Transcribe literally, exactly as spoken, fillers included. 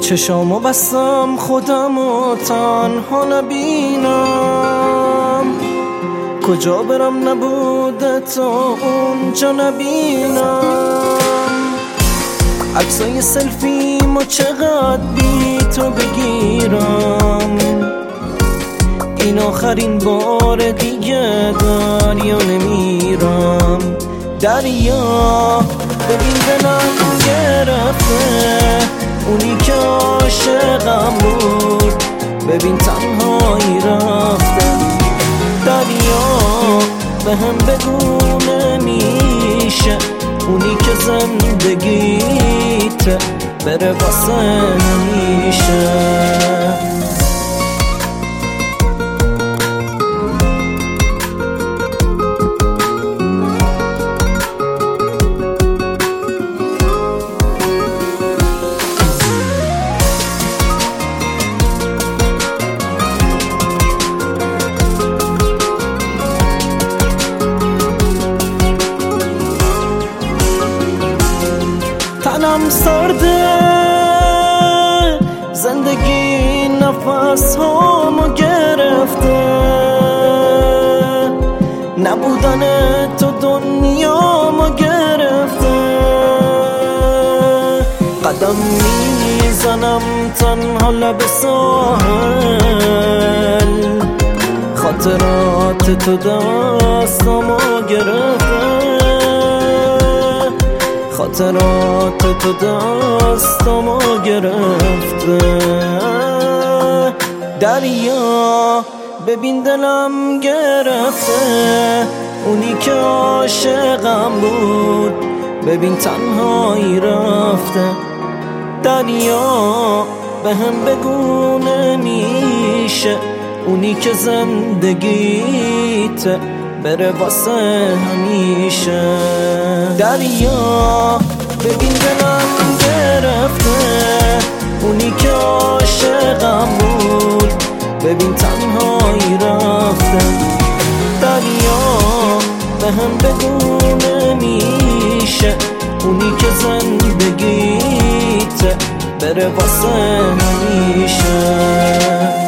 چشامو بستم خودمو تنها نبینم، کجا برم نبوده تا اونجا نبینم. عکسای سلفی ما چقدر بی تو بگیرم، این آخرین بار دیگه دریا نمیرم. دریا ببین دلم گرفته، اونی که عاشقم بود ببین تنهایی رفته. دریا به هم بگو نمیشه اونی که زندگیت بره واسه همیشه. تنم سرده، زندگی نفس هامو گرفته، نبودن تو دنیامو گرفته. قدم میزنم تنها لب ساحل، خاطرات تو دستامو گرفته، خاطرات تو دستامو گرفته. دریا ببین دلم گرفته، اونی که عاشقم بود ببین تنهایی رفته. دریا به هم بگو نمیشه اونی که زندگیت بره واسه همیشه. دریا ببین دلم گرفته، اونی که عاشقم بود ببین تنهایی رفته. دریا به هم بگو نمیشه اونی که زندگیت بره واسه همیشه.